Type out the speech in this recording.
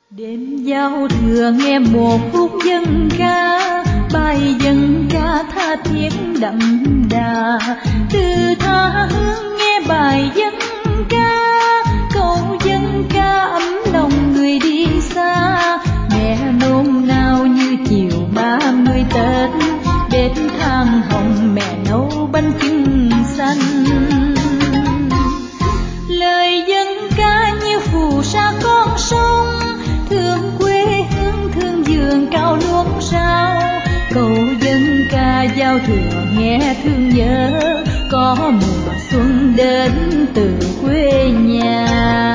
Đêm giao thừa nghe một khúc dân ca, bài dân ca tha thiết đậm đà. Từ tha hương nghe bài dân ca, câu dân ca ấm lòng người đi xa. Mẹ nôn nao như chiều 30 Tết, đến than hồng mẹ nấu bánh chưng xanh. Lời dân ca như phù sa con sông, thương quê hương thương vườn cao luống rau. Câu dân ca giao thừa nghe thương nhớ, có mùa xuân đến từ quê nhà.